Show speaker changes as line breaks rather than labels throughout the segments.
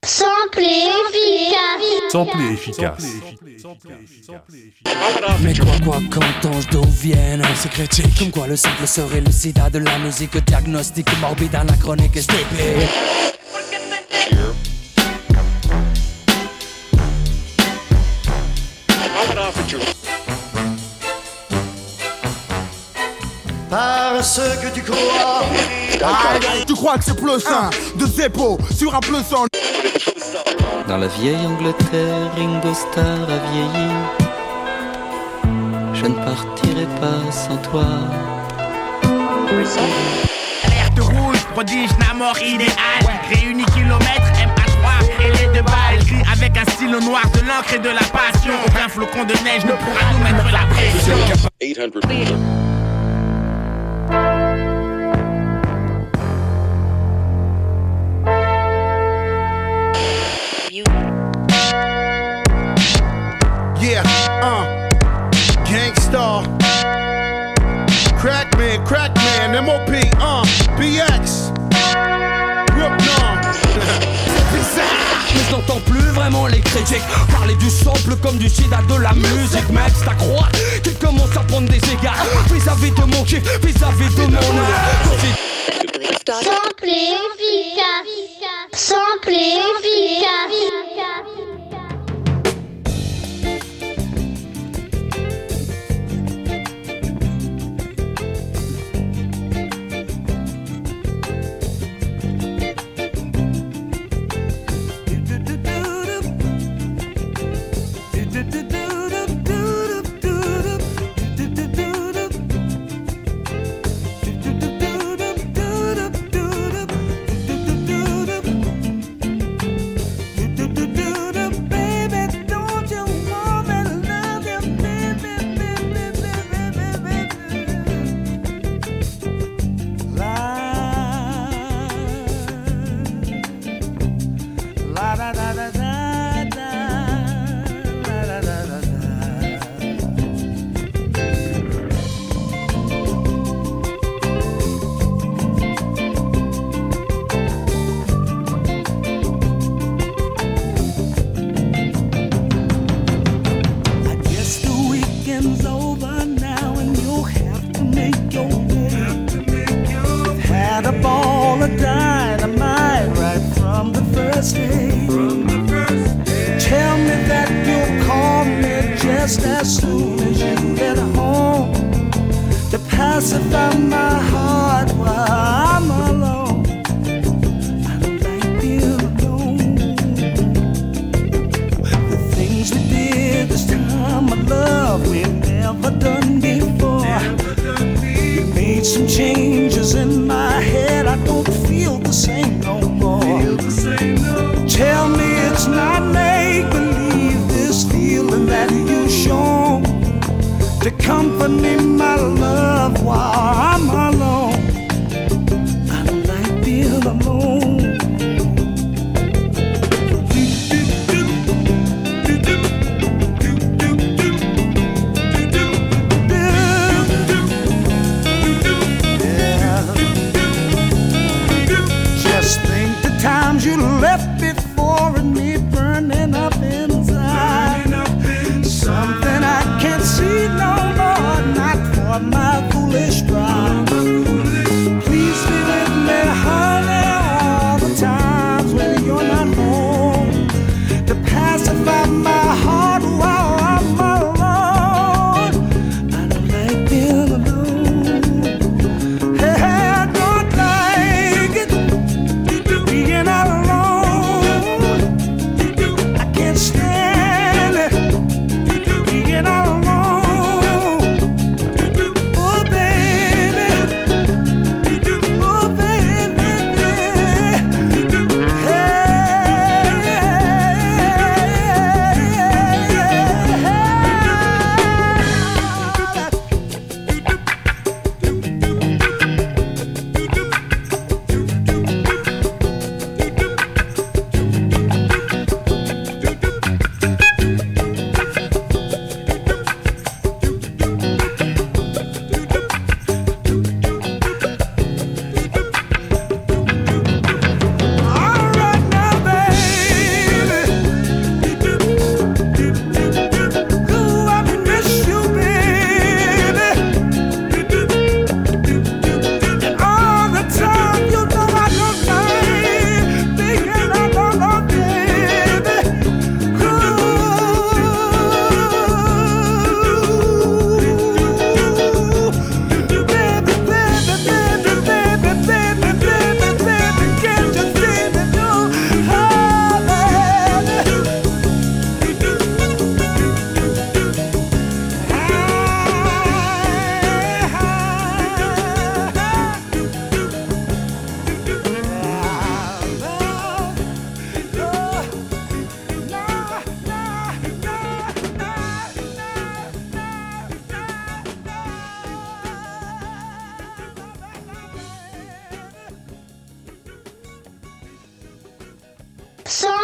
Simple et efficace.
Simple et efficace.
Mais quoi qu'entends-je d'où viennent ces critiques? Comme quoi le simple serait le sida de la musique. Diagnostic morbide, anachronique et stupide.
Parce que tu crois.
Tu crois que c'est plus sain de Zeppo sur un plus sang.
Dans la vieille Angleterre, Ringo Starr a vieilli. Je ne partirai pas sans toi.
Alerte rouge, prodige, Namor idéal. Réunis kilomètres, MA3 et les deux balles. Écrit avec un stylo noir, de l'encre et de la passion. Aucun flocon de neige ne pourra nous mettre la pression.
800.
Yeah, Gangstar, Crackman, MOP, BX, Rooknon.
Mais je n'entends plus vraiment les critiques parler du sample comme du sida de la musique. Mec, c'est à croire qu'il commence à prendre des égards vis-à-vis de mon kiff, vis-à-vis de mon art.
Simple et efficace. Simple et efficace.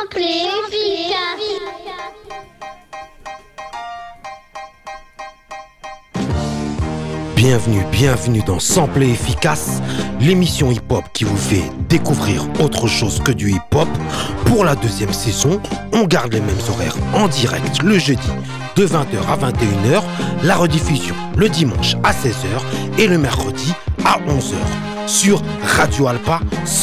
Simple et efficace.
Bienvenue dans Sample et Efficace, l'émission hip-hop qui vous fait découvrir autre chose que du hip-hop. Pour la deuxième saison, on garde les mêmes horaires en direct le jeudi de 20h à 21h, la rediffusion le dimanche à 16h et le mercredi à 11h sur Radio Alpa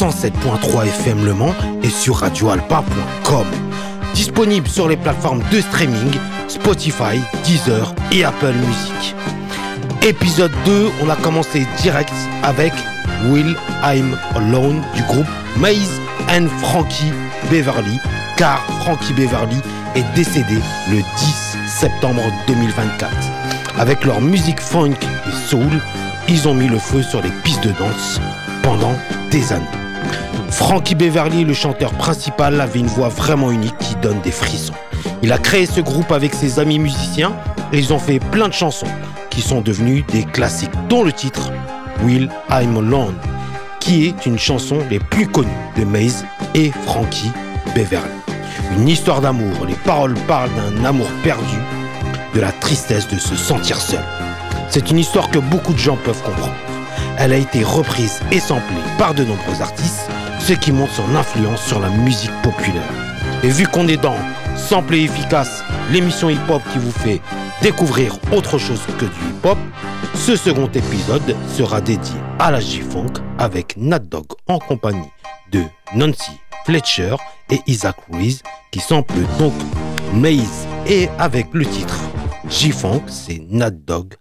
107.3 FM Le Mans et sur radioalpa.com. Disponible sur les plateformes de streaming Spotify, Deezer et Apple Music. Épisode 2, on a commencé direct avec Will I'm Alone du groupe Maze and Frankie Beverly, car Frankie Beverly est décédé le 10 septembre 2024. Avec leur musique funk et soul, ils ont mis le feu sur les pistes de danse pendant des années. Frankie Beverly, le chanteur principal, avait une voix vraiment unique qui donne des frissons. Il a créé ce groupe avec ses amis musiciens et ils ont fait plein de chansons qui sont devenues des classiques, dont le titre Will I'm Alone, qui est une chanson les plus connues de Maze et Frankie Beverly. Une histoire d'amour, les paroles parlent d'un amour perdu, de la tristesse de se sentir seul. C'est une histoire que beaucoup de gens peuvent comprendre. Elle a été reprise et samplée par de nombreux artistes, ce qui montre son influence sur la musique populaire. Et vu qu'on est dans Sample et Efficace, l'émission hip-hop qui vous fait découvrir autre chose que du hip-hop, ce second épisode sera dédié à la G-Funk avec Nat Dogg en compagnie de Nancy Fletcher et Isaac Ruiz qui samplent donc Maze, et avec le titre G-Funk, c'est Nat Dogg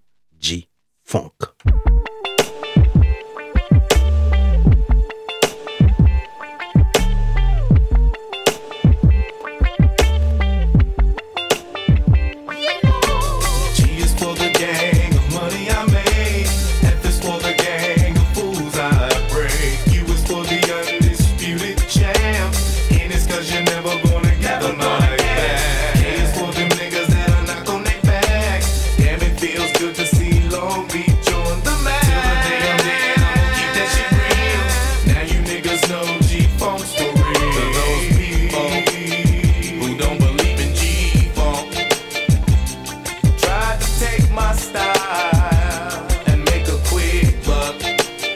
G-Funk.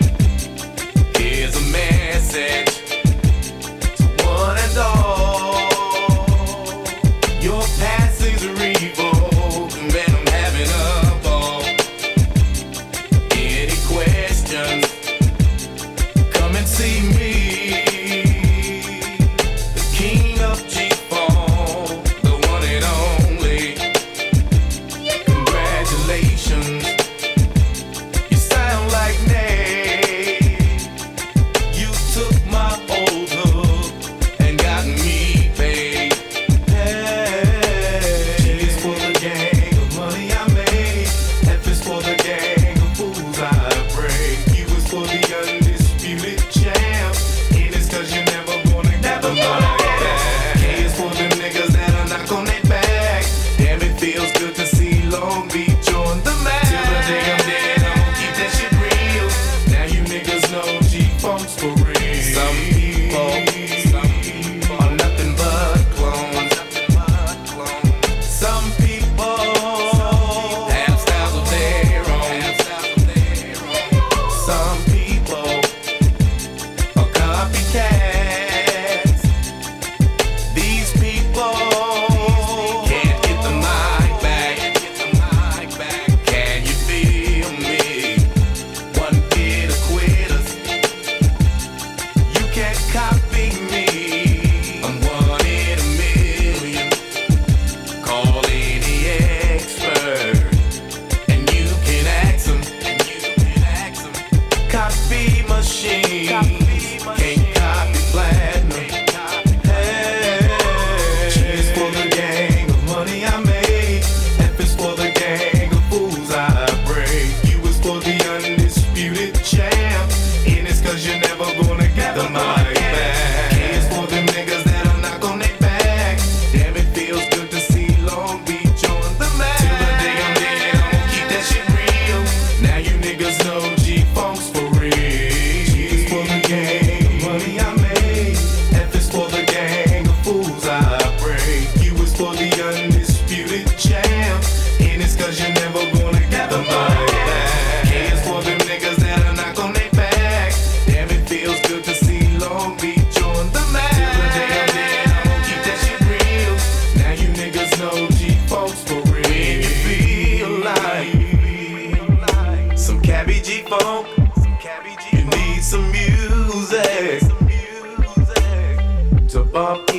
Here's a message to one and all.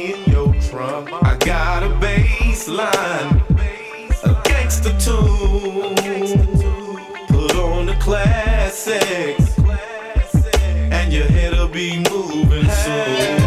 me in your trunk. I got a bass line, a gangster tune. Put on the classics, and your head'll be moving soon.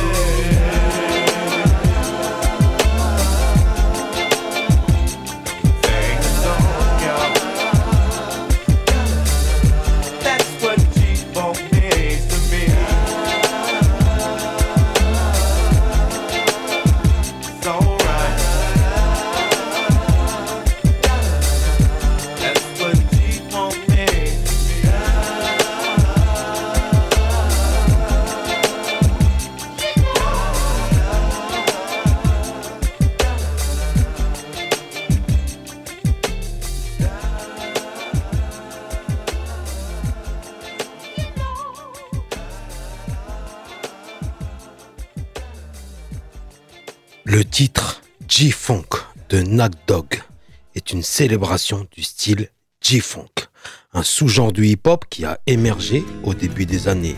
Le titre G-Funk de Nat Dogg est une célébration du style G-Funk, un sous-genre du hip-hop qui a émergé au début des années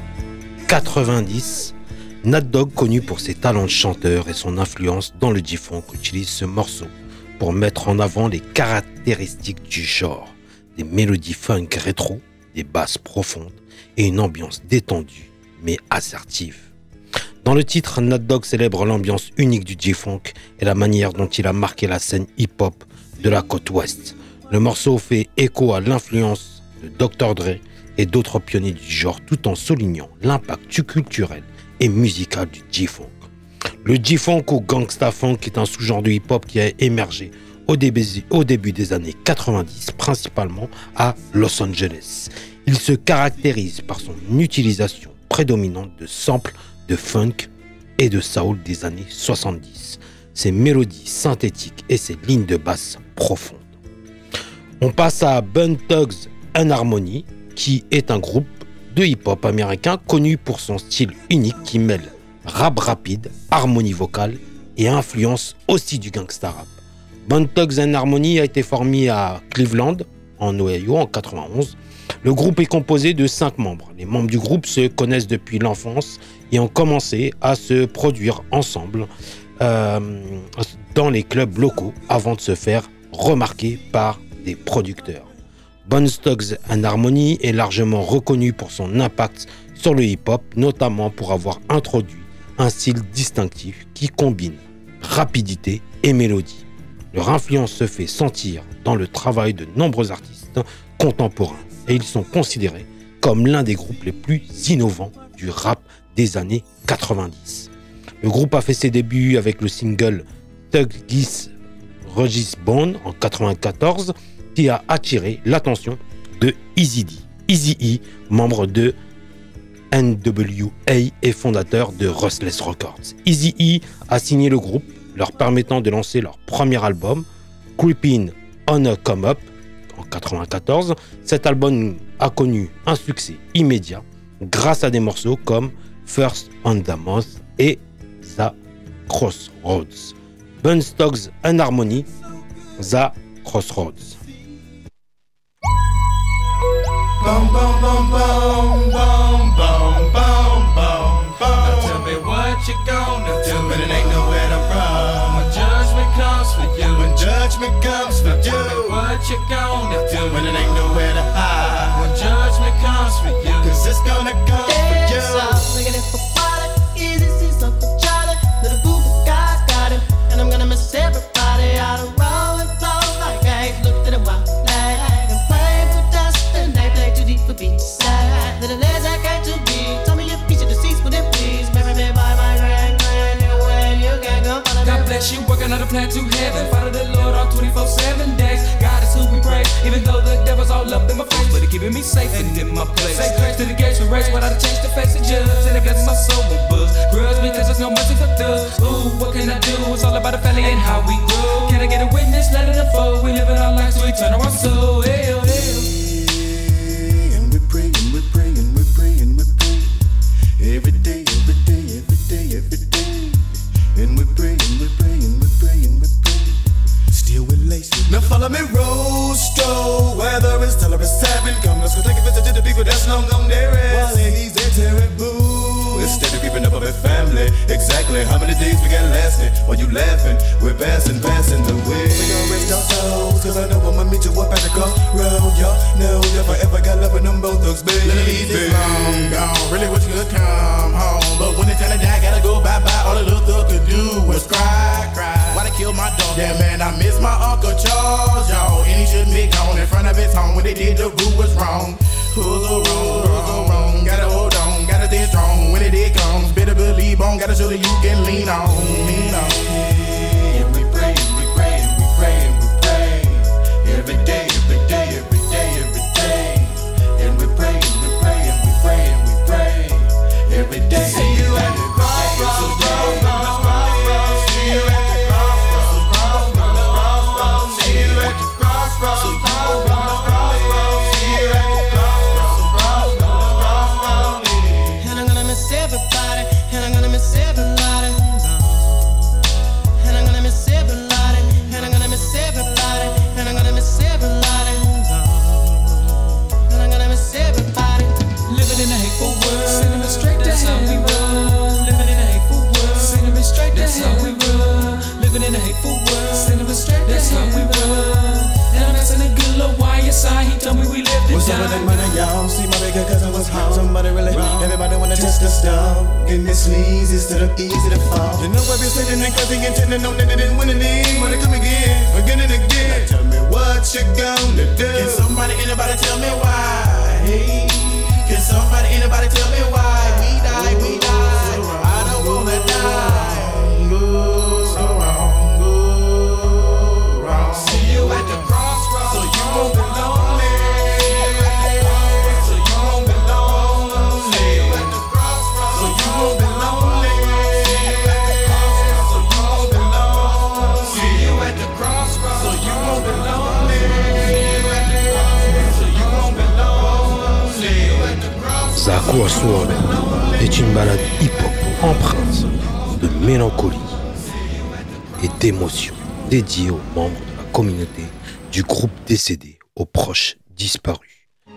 90. Nat Dogg, connu pour ses talents de chanteur et son influence dans le G-Funk, utilise ce morceau pour mettre en avant les caractéristiques du genre, des mélodies funk rétro, des basses profondes et une ambiance détendue mais assertive. Dans le titre, Nat Dogg célèbre l'ambiance unique du G-Funk et la manière dont il a marqué la scène hip-hop de la côte ouest. Le morceau fait écho à l'influence de Dr. Dre et d'autres pionniers du genre tout en soulignant l'impact culturel et musical du G-Funk. Le G-Funk ou Gangsta Funk est un sous-genre du hip-hop qui a émergé au début des années 90, principalement à Los Angeles. Il se caractérise par son utilisation prédominante de samples de funk et de soul des années 70, ses mélodies synthétiques et ses lignes de basse profondes. On passe à Bone Thugs and Harmony, qui est un groupe de hip-hop américain connu pour son style unique qui mêle rap rapide, harmonie vocale et influence aussi du gangsta rap. Bone Thugs and Harmony a été formé à Cleveland, en Ohio, en 91. Le groupe est composé de 5 membres. Les membres du groupe se connaissent depuis l'enfance et ont commencé à se produire ensemble dans les clubs locaux avant de se faire remarquer par des producteurs. Bone Thugs and Harmony est largement reconnu pour son impact sur le hip-hop, notamment pour avoir introduit un style distinctif qui combine rapidité et mélodie. Leur influence se fait sentir dans le travail de nombreux artistes contemporains et ils sont considérés comme l'un des groupes les plus innovants du rap des années 90. Le groupe a fait ses débuts avec le single Thuggies Ruggies Bone en 94 qui a attiré l'attention de Eazy-D. Eazy-E, membre de NWA et fondateur de Ruthless Records. Eazy-E a signé le groupe, leur permettant de lancer leur premier album, Creepin' on a Come Up, en 94. Cet album a connu un succès immédiat grâce à des morceaux comme First on the Moth et The Crossroads. Bone Thugs and Harmony, The Crossroads.
Bum, bum, bum, bum, bum, bum, bum, bum, bum. Now tell me what you gonna do when it ain't nowhere to run. When judgment comes for you. When judgment comes for you. Tell me what you gonna do when it ain't nowhere to hide. When judgment comes for you. 'Cause it's gonna come for you.
Looking for water, easy see something Charlie. Little boo guy's got him, and I'm gonna miss everybody out of roll and flow like eggs. Look to the wild flag and play for dust, and they play too deep for beach side. Little legs I got to be. Tell me your feature the seats for them, please. Marry me by my grand way. You can't go follow me.
God bless you, working on a plan to heaven. Follow the Lord on 24/7 days. God is who we praise, even though the devil's all up in my face, but he keeping me safe and in my place. Say grace to the gates for race, without a change to face the judge, and it blesses my soul with buzz. Grudge because there's no mercy for thugs. Ooh, what can I do? It's all about the family and how we grow. Can I get a witness? Let it unfold. We live in our lives, so we turn our soul. Hell, hell.
And we're praying, we're praying, we're praying, we're praying. Every day, every day, every day, every day. And we're praying, we're praying, we're praying, we're praying. Still with lace. Now follow me, Rostro. Whether it's till or it's 7. Come, let's go take a visit to the people that's long gone there is. While ladies, they're terrible. Instead of keeping up with family. family. Exactly how many days we got lasting? While you laughing, we're passing the way. We gon' rest our souls, cause I know I'ma meet you up at the crossroad. Y'all know if I ever got love with them both thugs, baby.
This long gone, really wish you could come home. But when it's time to die, gotta go bye-bye. All the little thug could do was cry. Why they kill my dog? Yeah, man, I miss my Uncle Charles, y'all. And he shouldn't be gone in front of his home. When they did, the root was wrong. Who's so wrong? Gotta hold on, gotta stay strong. When it did comes, better believe on. Gotta show that you can lean on.
And we pray, and we pray, and we pray, and we pray. Every day, every day, every day, every day. And we pray, and we pray, and we pray, and we pray. Every day. See you at the crossroads. See you at the crossroads. See you at the crossroads. See you at the crossroads. See you at the crossroads.
And I'm gonna miss everybody. And I'm gonna miss everybody. And I'm gonna miss everybody. And I'm gonna miss everybody. And I'm gonna miss everybody. And I'm gonna miss everybody.
Living in a hateful world, sending me straight to hell. We roll. Living in a hateful world, sending me straight to hell. We roll. Living in a hateful world, sending me straight to hell. We roll. And I'm asking a good little YSI. He told me we lived to die.
What's up with that money, y'all? See my bigger cousin was home. Somebody really wrong. Everybody wanna test the stone. Getting this sneeze instead of easy to fall. You know I've been sitting there cause he intended on that they didn't win any. Wanna come again and again. Now tell me what you gonna do.
Can somebody, anybody tell me why? Hey, can somebody, anybody tell me why? We die, we die. I don't wanna die. So wrong, go wrong. See you at the crossroads, so you won't be lonely. So you won't be lonely. See you at the crossroads, so you won't be lonely. So you won't be lonely. See you at the crossroads, so you won't be lonely. So you won't be lonely. See you at the crossroads.
The Crossroad est une balade hip-hop empreinte de mélancolie et d'émotion dédiée aux membres de la communauté du groupe décédé, aux proches disparus.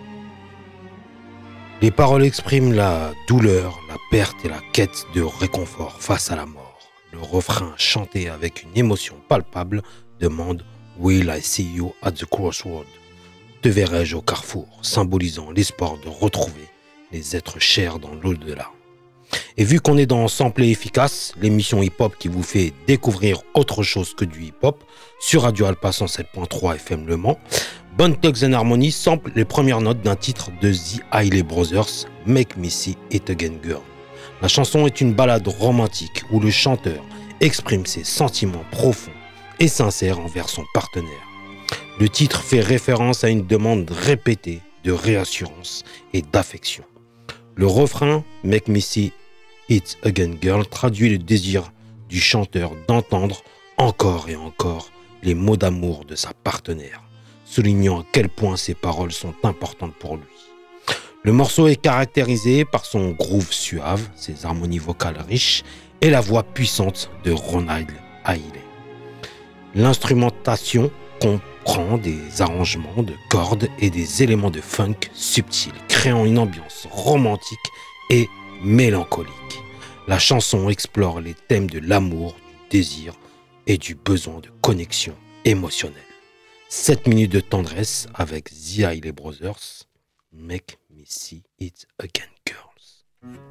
Les paroles expriment la douleur, la perte et la quête de réconfort face à la mort. Le refrain chanté avec une émotion palpable demande « Will I see you at the crossroad ?» Te verrai-je au carrefour, symbolisant l'espoir de retrouver les êtres chers dans l'au-delà. Et vu qu'on est dans Sample et Efficace, l'émission hip-hop qui vous fait découvrir autre chose que du hip-hop, sur Radio Alpa 107.3 FM Le Mans, Bone Thugs and Harmony sample les premières notes d'un titre de The Hailey Brothers, Make Me See It Again Girl. La chanson est une ballade romantique où le chanteur exprime ses sentiments profonds et sincères envers son partenaire. Le titre fait référence à une demande répétée de réassurance et d'affection. Le refrain « Make me see it again girl » traduit le désir du chanteur d'entendre encore et encore les mots d'amour de sa partenaire, soulignant à quel point ces paroles sont importantes pour lui. Le morceau est caractérisé par son groove suave, ses harmonies vocales riches et la voix puissante de Ronald Hailey. L'instrumentation comprend des arrangements de cordes et des éléments de funk subtils, créant une ambiance romantique et mélancolique. La chanson explore les thèmes de l'amour, du désir et du besoin de connexion émotionnelle. 7 minutes de tendresse avec The Hailey Brothers, Make Me See It Again Girls.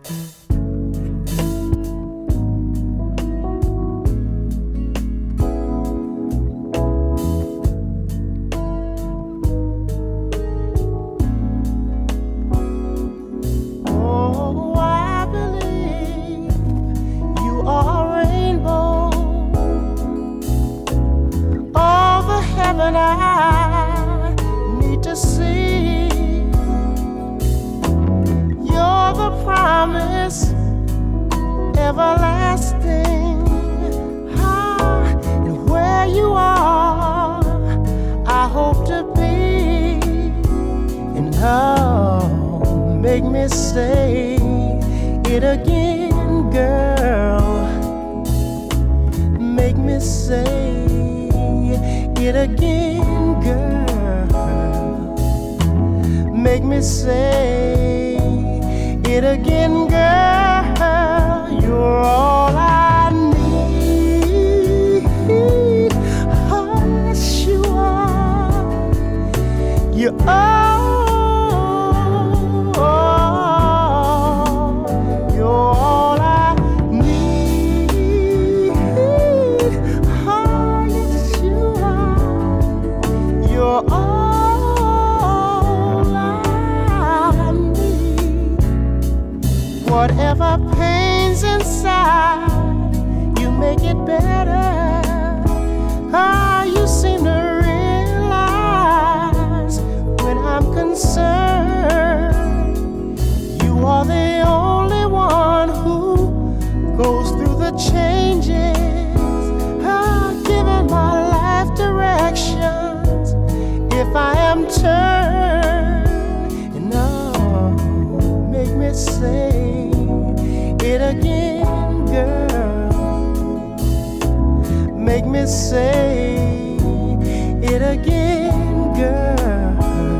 Heaven I need to see. You're the promise, everlasting. And where you are, I hope to be. And oh, make me say it again, girl. Make me say it again, girl. Make me say it again, girl. You're all I need. Oh, yes, you are. You're all. You're all I need. Oh, yes, you are. You're all I need. Whatever pain's inside, you make it better. Ah, you seem to realize when I'm concerned. You are the only one who goes through the changes. Ah, giving my life directions if I am turned. And oh, make me say it again, girl. Make me say it again, girl.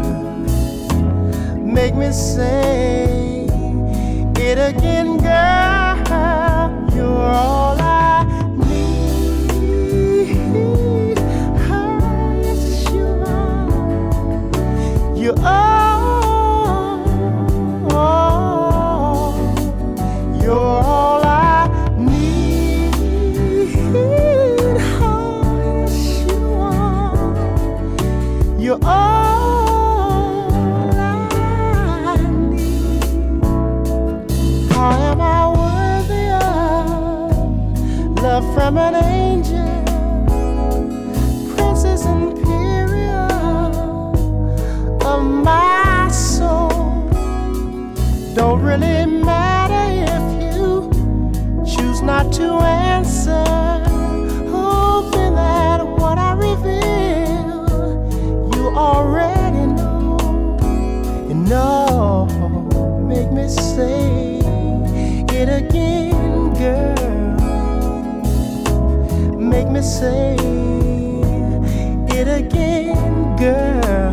Make me say it again, girl. You're all I need. Oh, yes, you are. You're all. You're all I need. Oh, yes, you are. You're all I need. How am I worthy of love from an angel, princess imperial of my soul? Don't really matter if you choose not to answer. Hoping that what I reveal you already know. And no, make me say it again, girl. Make me say it again, girl.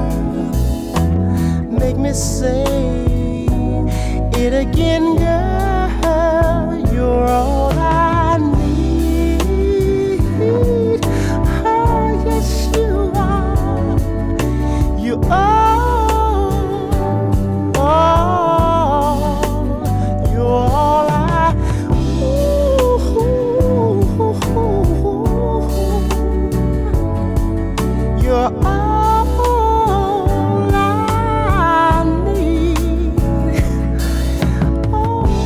Make me say it again, girl. You're all I need. Oh, yes, you are. You are. You're all I. You're all I need. Oh.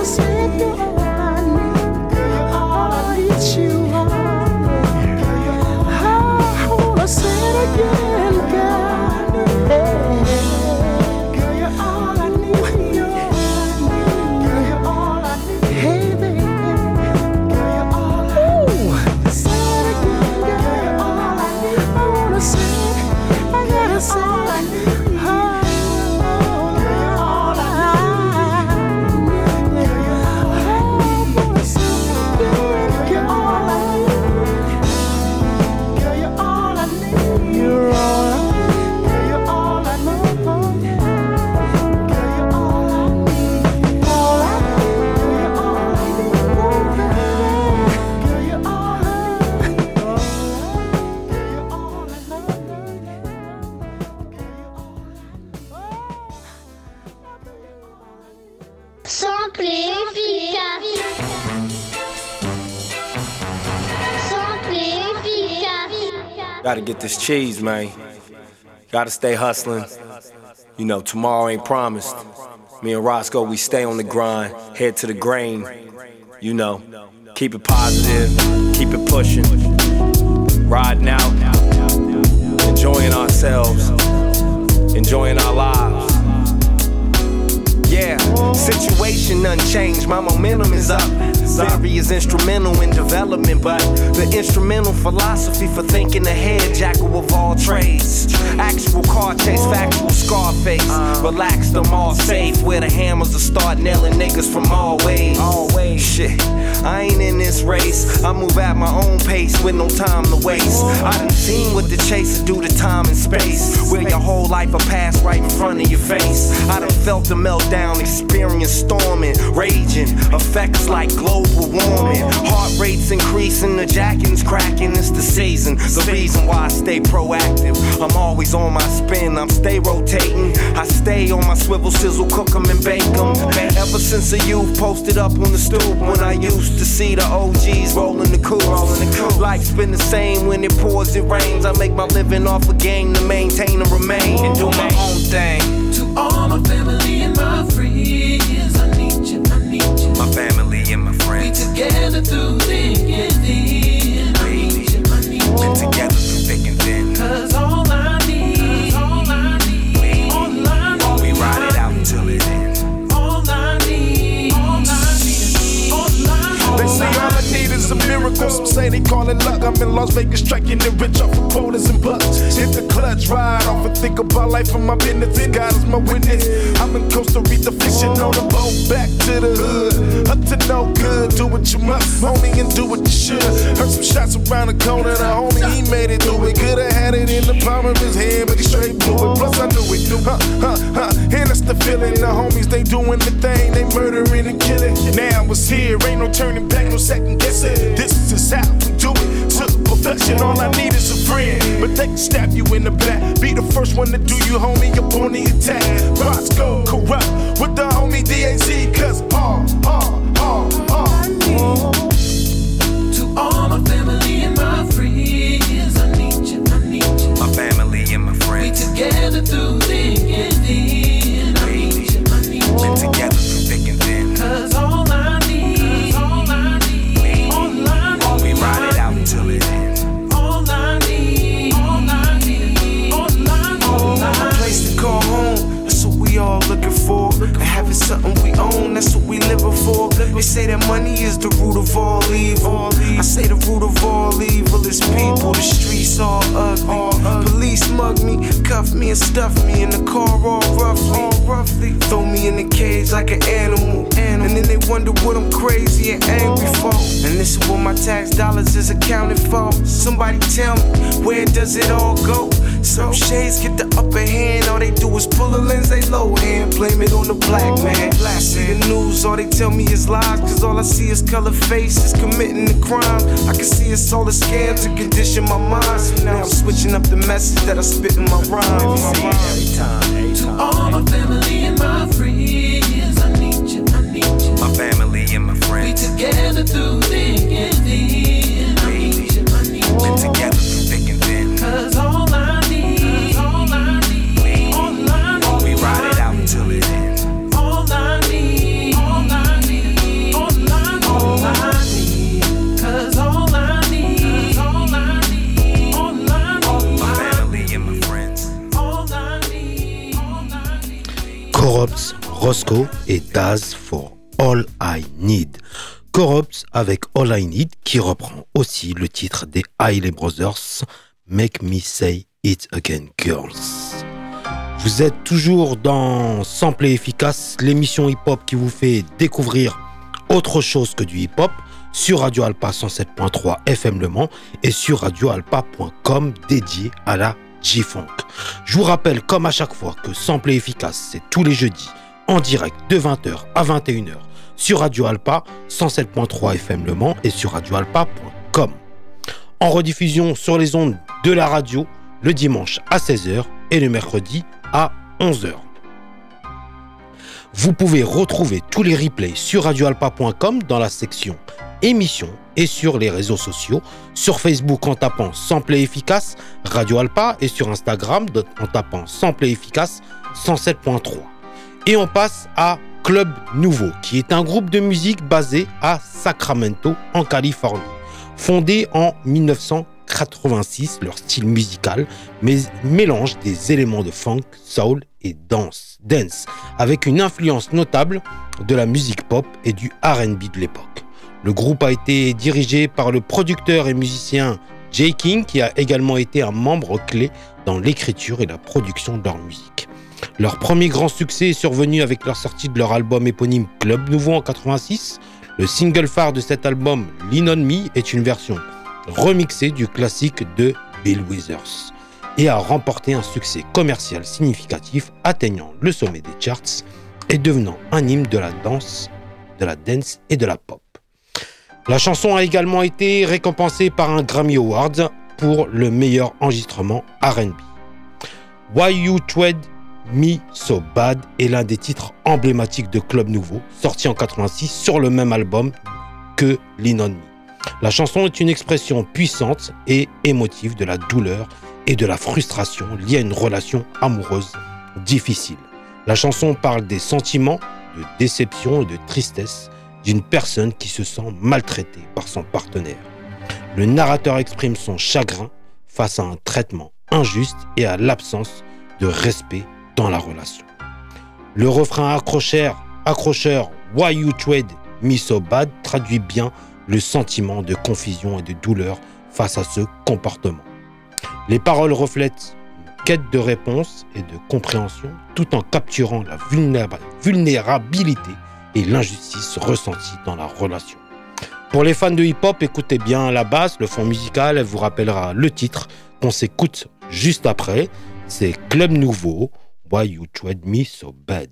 Simple et efficace. Simple et efficace.
Gotta get this cheese, man. Gotta stay hustling. You know, tomorrow ain't promised. Me and Roscoe, we stay on the grind, head to the grain. You know, keep it positive, keep it pushing. Riding out, enjoying ourselves, enjoying our lives. Yeah, situation unchanged, my momentum is up. Theory is instrumental in development, but the instrumental philosophy for thinking ahead, jackal of all trades. Actual car chase, factual Scarface. Relax them all safe, where the hammers will start nailing niggas from all ways. Shit, I ain't in this race. I move at my own pace with no time to waste. I done seen what the chaser do to time and space, where your whole life will pass right in front of your face. I done felt the meltdown, experience storming, raging, effects like global warming. Heart rates increasing, the jacket's cracking, it's the season. The reason why I stay proactive, I'm always on my spin, I'm stay rotating. I stay on my swivel, sizzle, cook them and bake them. Ever since a youth, posted up on the stoop when I used to see the OGs rolling the coupe. Life's been the same, when it pours, it rains. I make my living off a game to maintain and remain and do my own thing.
To all my family and my friends, I need you, I need you.
My family and my friends,
we together through thick and thin. I need you, I need you.
Been together through thick and thin.
Cause all I need, all I need, all I need.
We ride it out until it ends.
All I need, all I need, all I need.
They say all I need is a miracle. Some say they call it luck. I'm in Las Vegas striking the rich off of quotas and bucks. Hit the clutch, ride off and think about life and my business. God is my witness. I'm in Costa Rica fishing on a boat back to the hood. Up to no good, do what you must, homie, and do what you should. Heard some shots around the corner, the homie, he made it through it. Could've had it in the palm of his hand, but he straight blew it. Plus I knew it, and that's the feeling. The homies, they doing the thing, they murdering and killing. Now it's here, ain't no turning back, no second guessing. This is how we do it, to perfection. All I need is a friend, but they can stab you in the back. Be the first one to do you, homie, up on the attack. Roscoe corrupt with the homie DAZ, cause
To all my family and my friends, I need you, I need you.
My family and my friends,
we together through thick and thin. I need you, I need you.
Been together through thick and thin.
Cause all I need, all I need, all I need.
We ride it out until it ends.
All I need, all I need, all I need.
A place to call home, that's what we all looking for. And having something we own, that's what we living for. They say that money is the root of all evil. I say the root of all evil is people. The streets all ugly. Police mug me, cuff me and stuff me in the car all roughly. Throw me in the cage like an animal. And then they wonder what I'm crazy and angry for. And this is what my tax dollars is accounted for. Somebody tell me, where does it all go? Some shades get the upper hand, all they do is pull a lens, they low hand, blame it on the black man. See the news, all they tell me is lies, cause all I see is color faces committing the crime. I can see it's all a scam to condition my mind. So now I'm switching up the message that I spit in my rhymes.
Every time.
To all my family and my friends, I need you, I need you.
My family and my friends,
we together through thick and thin. I need you, I need you.
been together through thick and thin.
Cause all I need, all I need, all I need.
We ride it out until it ends.
All I need, all I need.
Bosco et Daz for All I Need. Corrupts avec All I Need qui reprend aussi le titre des Hailey Brothers, Make Me Say It Again Girls. Vous êtes toujours dans Sample et Efficace, l'émission hip-hop qui vous fait découvrir autre chose que du hip-hop sur Radio Alpa 107.3 FM Le Mans et sur radioalpa.com dédié à la G-Funk. Je vous rappelle comme à chaque fois que Sample et Efficace c'est tous les jeudis en direct de 20h à 21h sur Radio Alpa 107.3 FM Le Mans et sur radioalpa.com. En rediffusion sur les ondes de la radio le dimanche à 16h et le mercredi à 11h. Vous pouvez retrouver tous les replays sur radioalpa.com dans la section émissions et sur les réseaux sociaux, sur Facebook en tapant Sample et Efficace Radio Alpa et sur Instagram en tapant Sample et Efficace 107.3. Et on passe à Club Nouveau, qui est un groupe de musique basé à Sacramento, en Californie. Fondé en 1986, leur style musical mélange des éléments de funk, soul et dance, avec une influence notable de la musique pop et du R&B de l'époque. Le groupe a été dirigé par le producteur et musicien Jay King, qui a également été un membre clé dans l'écriture et la production de leur musique. Leur premier grand succès est survenu avec leur sortie de leur album éponyme Club Nouveau en 86. Le single phare de cet album, Lean On Me, est une version remixée du classique de Bill Withers et a remporté un succès commercial significatif, atteignant le sommet des charts et devenant un hymne de la dance et de la pop. La chanson a également été récompensée par un Grammy Award pour le meilleur enregistrement R&B. Why You Treat Me So Bad est l'un des titres emblématiques de Club Nouveau, sorti en 86 sur le même album que Lean On Me. La chanson est une expression puissante et émotive de la douleur et de la frustration liée à une relation amoureuse difficile. La chanson parle des sentiments de déception et de tristesse d'une personne qui se sent maltraitée par son partenaire. Le narrateur exprime son chagrin face à un traitement injuste et à l'absence de respect dans la relation. Le refrain accrocheur Why You Treat Me So Bad traduit bien le sentiment de confusion et de douleur face à ce comportement. Les paroles reflètent une quête de réponse et de compréhension tout en capturant la vulnérabilité et l'injustice ressentie dans la relation. Pour les fans de hip-hop, écoutez bien la basse, le fond musical, elle vous rappellera le titre qu'on s'écoute juste après. C'est Club Nouveau, Why You Treat Me So Bad.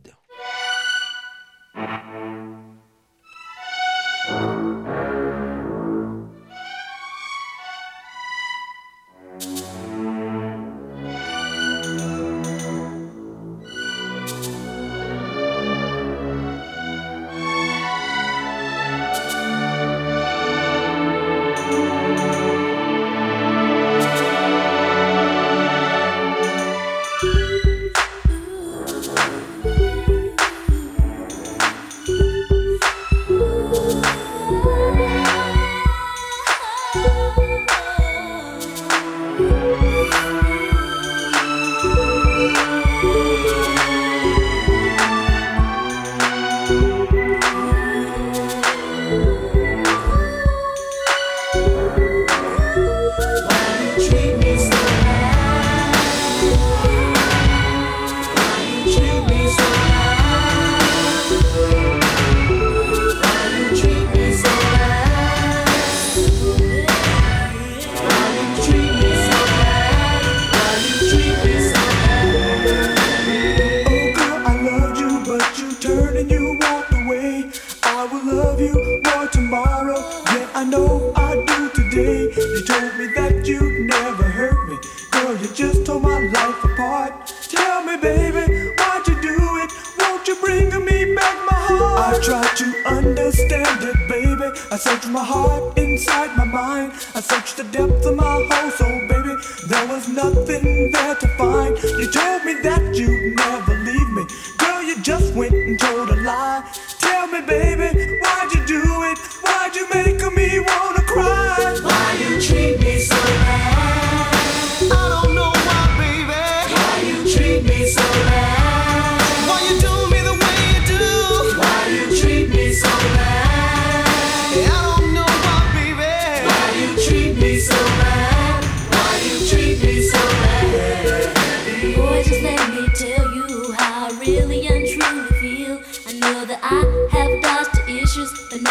Why you do me the way you do?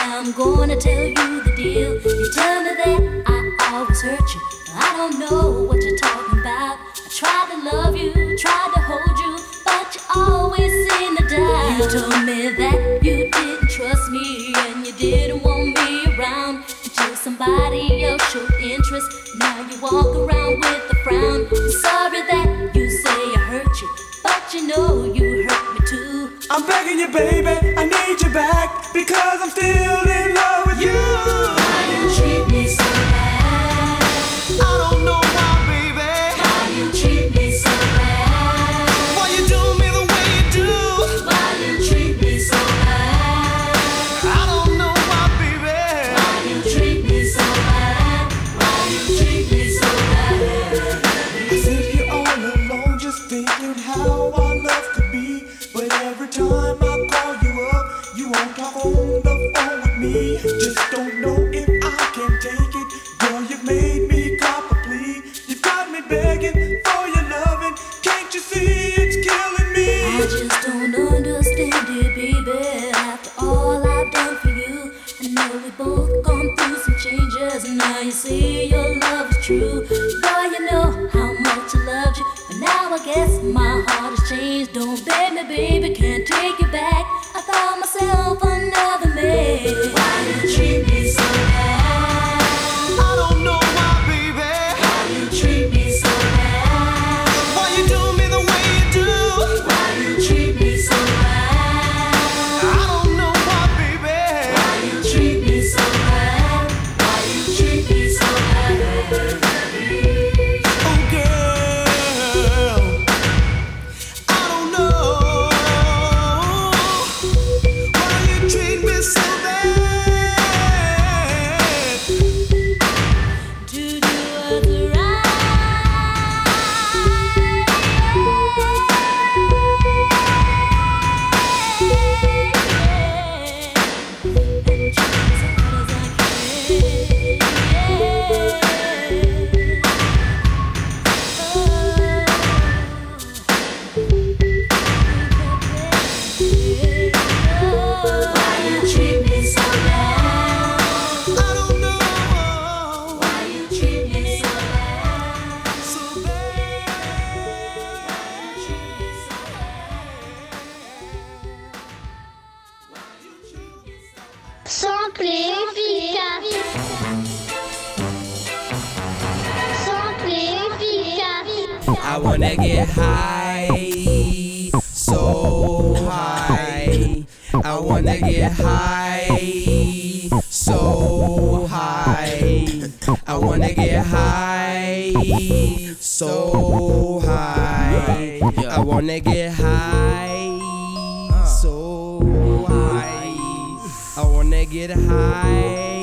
I'm gonna tell you the deal. You tell me that I always hurt you. I don't know what you're talking about. I tried to love you, tried to hold you, but you always seem to die. You told me that you didn't trust me and you didn't want me around until somebody else showed interest. Now you walk around with a frown. I'm sorry that you say I hurt you, but you know you hurt me too.
I'm begging you, baby, I need you back because I'm still in love with you.
Why you treat me so bad?
I don't know why, baby.
Why you treat me so bad?
Why you do me the way you do?
Why you treat me so bad?
I don't know why, baby.
Why you treat me so bad? Why you treat me so bad?
I sit here all alone just thinking how our love could be. But every time I call you up, you won't talk on the phone with me. Just don't know if I can take it. Girl, you've made me cop a plea. You've got me begging for your loving. Can't you see it's killing me?
I just don't understand it, baby. After all I've done for you, I know we both gone through some changes. And now you see your love is true. Girl, you know how much I loved you, but now I guess my heart has changed. Don't beg me, baby, can't take you back. I found myself another man. Why you treat me so bad?
I don't know why, baby.
Why you treat me so bad?
Why you do me the way you do?
Why you treat me so bad?
I don't know why, baby.
Why you treat me so bad? Why you treat me so bad?
Oh, girl, I don't know why you treat me so bad.
To do what's right. And try as hard as Why you treat me so bad?
I don't know
Why you treat me so bad?
so bad.
Simple et efficace. Simple et efficace.
I wanna get high, so high. I wanna get high, so high. I wanna get high, so high. I wanna get high, so high. I wanna get high,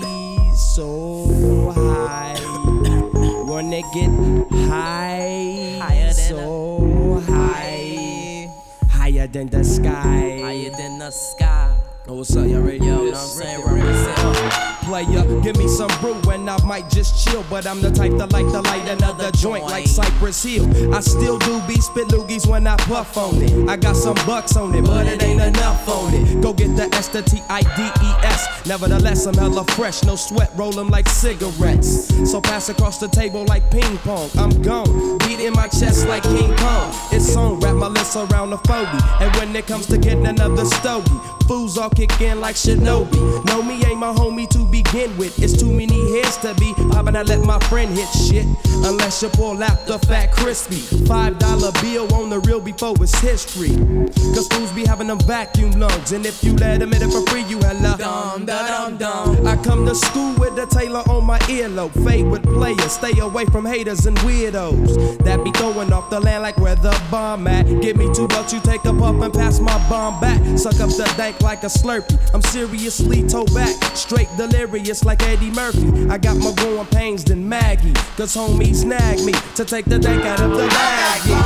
so high. Wanna get high, so high, higher than the sky, higher than the sky. Oh, what's up, y'all ready? Yo, know what I'm saying? Represent. Player, give me some brew and I might just chill. But I'm the type that like to light another joint like Cypress Hill. I still do be spit loogies when I puff on it. I got some bucks on it, but it ain't enough on it. Go get the S, the T-I-D-E-S. Nevertheless, I'm hella fresh, no sweat, roll 'em like cigarettes. So pass across the table like ping pong. I'm gone, beat in my chest like King Kong. It's on, wrap my lips around the 40. And when it comes to getting another stogie, fools all kick in like Shinobi. No, me ain't my homie to begin with. It's too many heads to be poppin'. I let my friend hit shit. Unless you pull out the fat crispy $5 bill on the real before it's history. Cause fools be having them vacuum lungs. And if you let them in it for free, you hella dum dum dum. I come to school with the Taylor on my earlobe. Favorite players, stay away from haters and weirdos that be throwing off the land like where the bomb at. Give me $2, you take a puff and pass my bomb back. Suck up the dank like a Slurpee. I'm seriously toe back, straight delirious like Eddie Murphy. I got more growing pains than Maggie, cause homie snagged me to take the dank out of the baggie.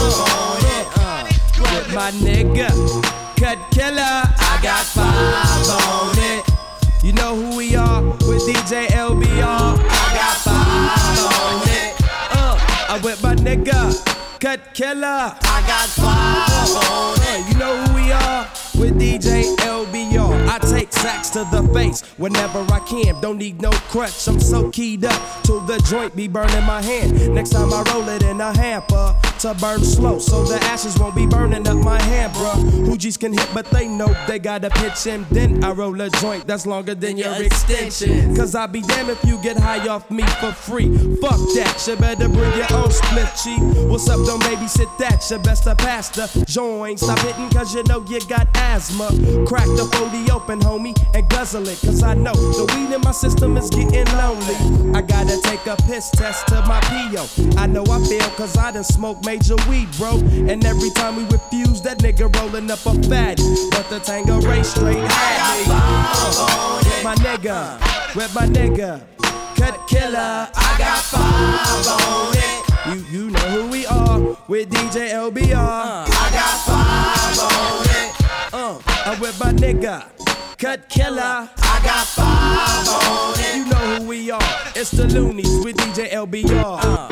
With my nigga, Cut Killer, I got 5 on it. You know who we are, with DJ LBR, I got 5 on it. I'm with my nigga, Cut Killer, I got 5 on it. You know who we are, with DJ LBR, I take sacks to the face whenever I can. Don't need no crutch, I'm so keyed up till the joint be burning my hand. Next time I roll it in a hamper to burn slow, so the ashes won't be burning up my hand, bruh. Hoogies can hit, but they know they gotta pitch and then I roll a joint that's longer than your extension. Cause I be damned if you get high off me for free. Fuck that, you better bring your own split, G. What's up, don't babysit that, you best to pass the joint. Stop hitting cause you know you got asthma. Crack the 40 open, homie, and guzzle it. Cause I know the weed in my system is getting lonely. I gotta take a piss test to my P.O. I know I feel cause I done smoked major weed, bro. And every time we refuse, that nigga rolling up a fatty. But the Tangeray straight had me. With my nigga, with my nigga, Cut Killer. I got 5 on it. You know who we are with DJ LBR. I got 5 on it. I'm with my nigga, Cut Killer. I got 5 on it. You know who we are. It's the Loonies with DJ LBR.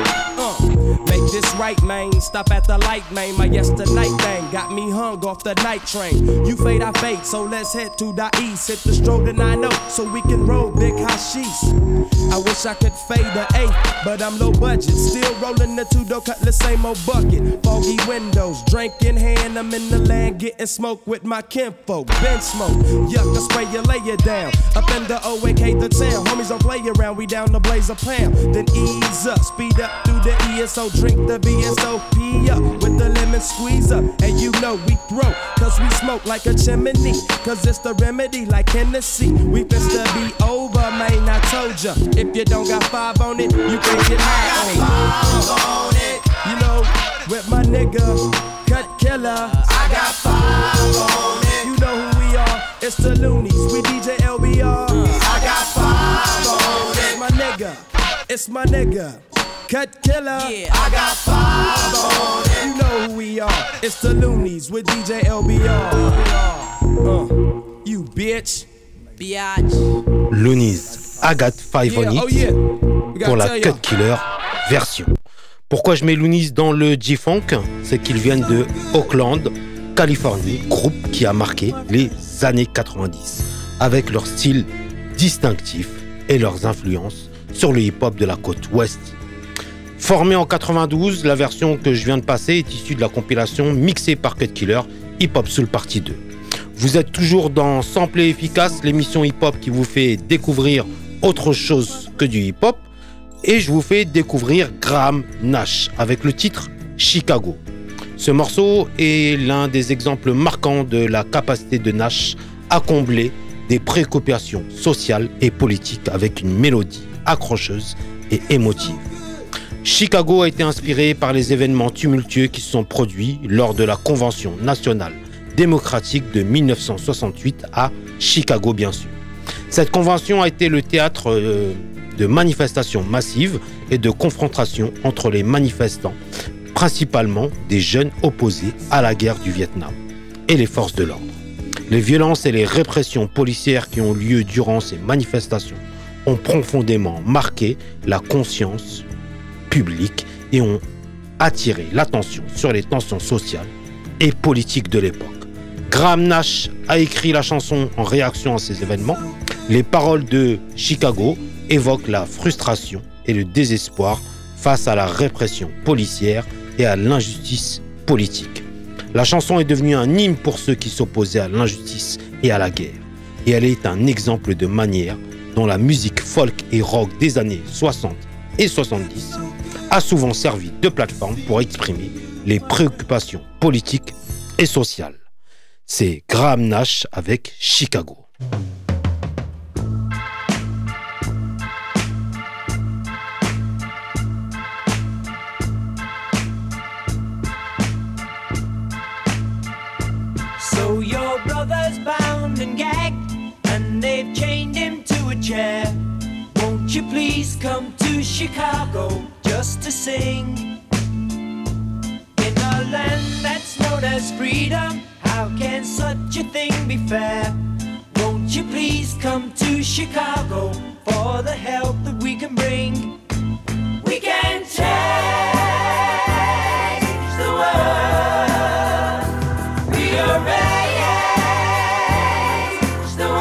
Make this right, man. Stop at the light, man. My yesternight thing got me hung off the night train. You fade, I fade, so let's head to the east. Hit the stroll to 9-0 so we can roll big hashish. I wish I could fade the 8, but I'm low budget. Still rolling the 2-door cutlass, same old bucket. Foggy windows, drink in hand. I'm in the land getting smoke with my kinfolk. Bench smoke, yuck, I spray you, lay you down. Up in the OAK, the town. Homies don't play around, we down the blaze a pound. Then ease up, speed up through the ESO. Drink the VSOP up with the lemon squeeze up. And you know we throw, cause we smoke like a chimney. Cause it's the remedy like Hennessy. We finna to be over, man, I told ya. If you don't got 5 on it, you can't get high on it. You know, with my nigga, Cut Killer. I got 5 on it. You know who we are, it's the Loonies, we DJ LBR. I got 5 on it. My nigga, it's my nigga, Cut Killer. Yeah, I got 5 on it. You know who we are, it's the Loonies with DJ LBR. You bitch.
Loonies, I got 5 on it pour la Cut Killer version. Pourquoi je mets Loonies dans le G-Funk? C'est qu'ils viennent de Oakland, Californie, groupe qui a marqué les années 90 avec leur style distinctif et leurs influences sur le hip-hop de la côte ouest. Formé en 92, la version que je viens de passer est issue de la compilation mixée par Cut Killer, Hip Hop Soul Partie 2. Vous êtes toujours dans Samplé Efficace, l'émission hip-hop qui vous fait découvrir autre chose que du hip-hop. Et je vous fais découvrir Graham Nash avec le titre Chicago. Ce morceau est l'un des exemples marquants de la capacité de Nash à combler des préoccupations sociales et politiques avec une mélodie accrocheuse et émotive. Chicago a été inspiré par les événements tumultueux qui se sont produits lors de la Convention nationale démocratique de 1968 à Chicago, bien sûr. Cette convention a été le théâtre de manifestations massives et de confrontations entre les manifestants, principalement des jeunes opposés à la guerre du Vietnam, et les forces de l'ordre. Les violences et les répressions policières qui ont lieu durant ces manifestations ont profondément marqué la conscience publique et ont attiré l'attention sur les tensions sociales et politiques de l'époque. Graham Nash a écrit la chanson en réaction à ces événements. Les paroles de Chicago évoquent la frustration et le désespoir face à la répression policière et à l'injustice politique. La chanson est devenue un hymne pour ceux qui s'opposaient à l'injustice et à la guerre. Et elle est un exemple de manière dont la musique folk et rock des années 60 et 70 a souvent servi de plateforme pour exprimer les préoccupations politiques et sociales. C'est Graham Nash avec Chicago.
So your brother's bound and gagged, and they've chained him to a chair. Won't you please come to Chicago just to sing? In a land that's known as freedom, how can such a thing be fair? Won't you please come to Chicago for the help that we can bring? We can change the world. We are ready. The world.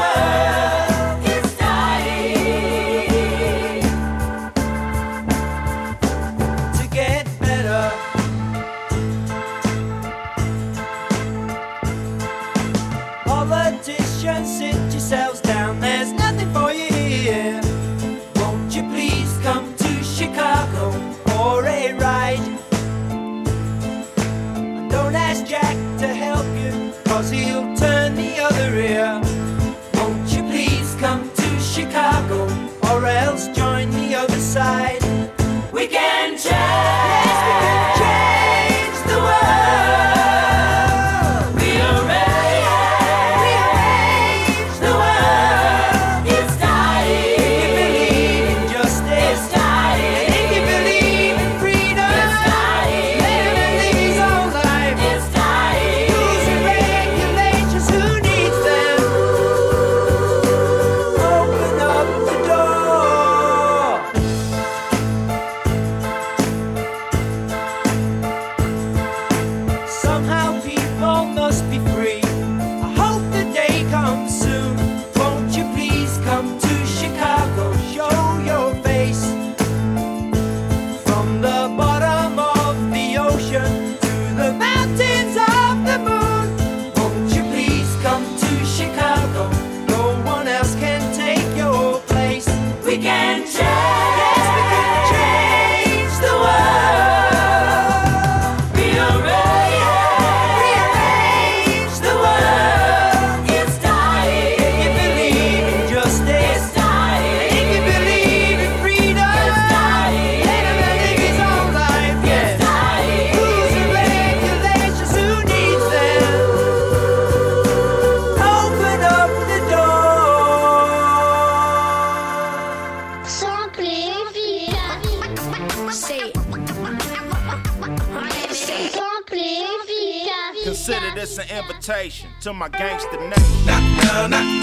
this an invitation to my gangster nation.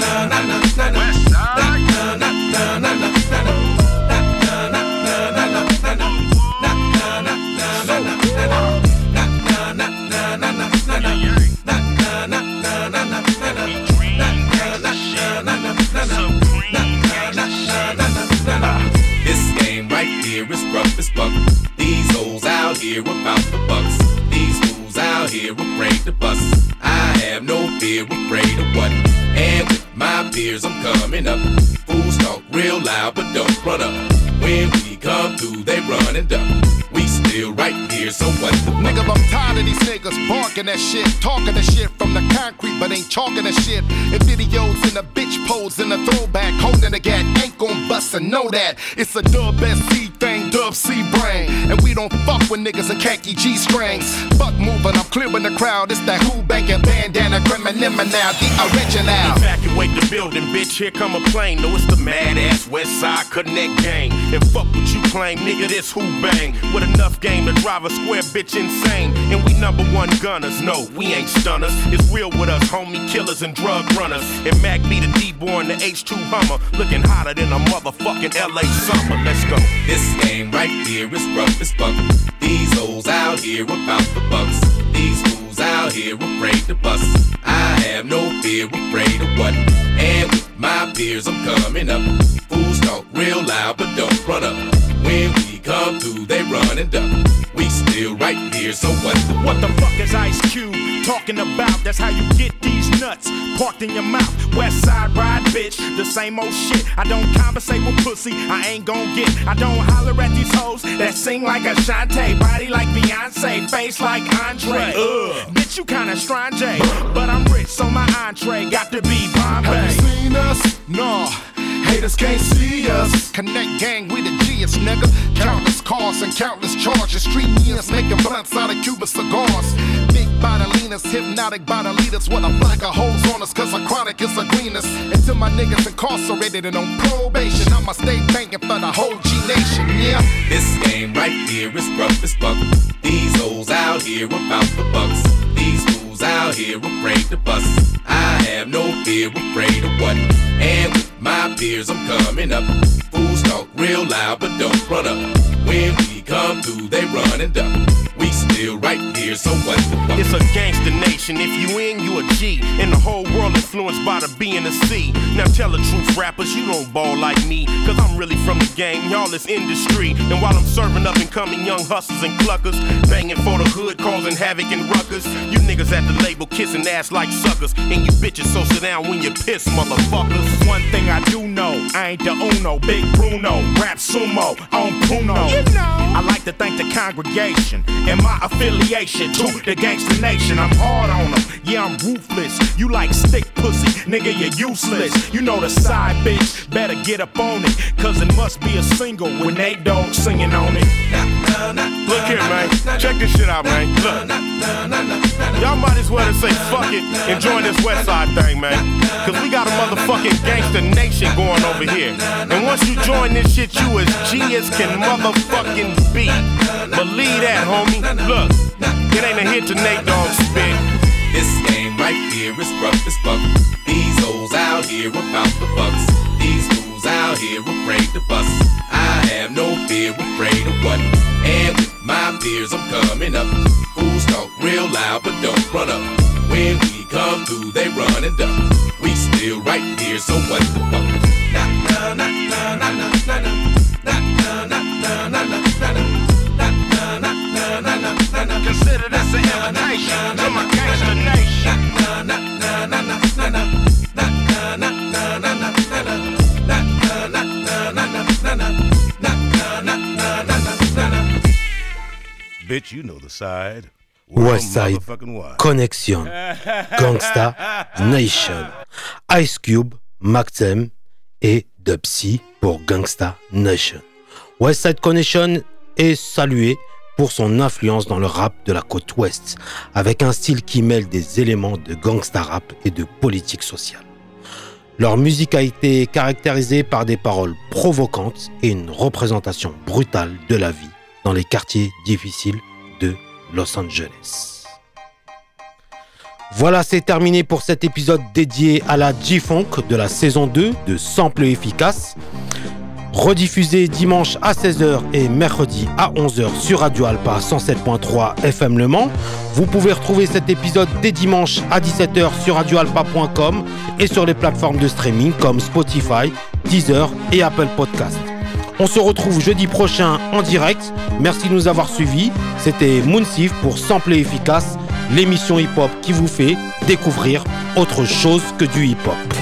This game right here is rough as fuck. These hoes out here about the bucks. These fools out here afraid to bust. I have no fear, afraid of what? And with my peers I'm coming up. Fools talk real loud but don't run up. When we come through they run and duck. We still right here, so what the fuck?
Nigga, I'm tired of these niggas barking that shit, talking that shit from the concrete, but ain't talking that shit. And videos in the bitch pose in the throwback, holding the gat, ain't gon' bust and know that. It's a Dub SC thing, Dub C brain. And we don't fuck with niggas in khaki G strings. Fuck moving, I'm clearing the crowd. It's that who banking bandana, criminal now, the original.
Evacuate the building, bitch, here come a plane. No, it's the mad ass West Side Connect gang. And fuck what you claim, nigga, this who bang. With enough game to drive a square bitch insane. And we #1 gunners, no, we ain't stunners. It's real with us, homie killers and drug runners. And Mac B the D-Born, the H2 Hummer. Looking hotter than a motherfucking LA summer, let's go.
This game right here is rough as fuck. These hoes out here about the bucks. These fools out here afraid to bust. I have no fear, afraid of what? And with my peers I'm coming up. Fools talk real loud but don't run up. When we come through they run and duck. We still right here, so what the fuck?
What the fuck is Ice Cube talking about? That's how you get these nuts parked in your mouth. West Side ride, bitch, the same old shit. I don't conversate with pussy, I ain't gon' get. I don't holler at these hoes that sing like Ashanti, body like Beyonce, face like Andre. Bitch, you kinda strange, but I'm rich, so my entree got to be Bombay.
Have you seen us? No. Haters can't see us. Connect gang, we the G's, nigga. Countless cars and countless charges. Street years making blunts out of Cuban cigars. Big body leaners, hypnotic body leaders. With a black of hoes on us, cause our chronic is the greenest. Until my niggas incarcerated and on probation, I'ma stay banking for the whole G Nation, yeah.
This game right here is rough as fuck. These hoes out here about the bucks. These fools out here afraid to bust. I have no fear, afraid of what? And with my peers I'm coming up. Fools talk real loud but don't run up. When we come through they run and duck. We still right here, so what the fuck?
It's a gangster nation, if you in, you a G. And the whole world influenced by the B and the C. Now tell the truth, rappers, you don't ball like me. Cause I'm really from the game, y'all is industry. And while I'm serving up and coming young hustlers and cluckers, banging for the hood, causing havoc and ruckus, you niggas at the label kissing ass like suckers. And you bitches so sit down when you piss, motherfuckers. One thing I do know, I ain't the Uno, Big Bruno, rap sumo, on Puno. You know. I like to thank the congregation and my affiliation to the gangster nation. I'm hard on them, yeah, I'm ruthless. You like stick pussy, nigga, you're useless. You know the side bitch, better get up on it. Cause it must be a single with Nate Dogg singing on it. Look here, man, check this shit out, man. Look, y'all might as well say fuck it and join this West Side thing, man. Cause we got a motherfucking gangster nation going over here. And once you join this shit, you as G as can motherfucking be. Believe that, homie. Look, it ain't a hit to Nate Dogg spit.
This game right here is rough as fuck. These hoes out here about the bucks. These fools out here afraid to bust. I have no fear, afraid of what? And with my peers I'm coming up. Fools talk real loud but don't run up. When we come through they run and duck. We still right here, so what the fuck?
Consider this an invitation to my gangster nation. Bitch, you know the side.
West Side Connection, Gangsta Nation, Ice Cube, Maxem et Dub C pour Gangsta Nation. West Side Connection est salué pour son influence dans le rap de la côte ouest, avec un style qui mêle des éléments de gangsta rap et de politique sociale. Leur musique a été caractérisée par des paroles provocantes et une représentation brutale de la vie dans les quartiers difficiles de Los Angeles. Voilà, c'est terminé pour cet épisode dédié à la G-Funk de la saison 2 de Sample Efficace. Rediffusé dimanche à 16h et mercredi à 11h sur Radio Alpa 107.3 FM Le Mans. Vous pouvez retrouver cet épisode dès dimanche à 17h sur radioalpa.com et sur les plateformes de streaming comme Spotify, Deezer et Apple Podcast. On se retrouve jeudi prochain en direct. Merci de nous avoir suivis. C'était Mounsif pour Sample Efficace, l'émission hip-hop qui vous fait découvrir autre chose que du hip-hop.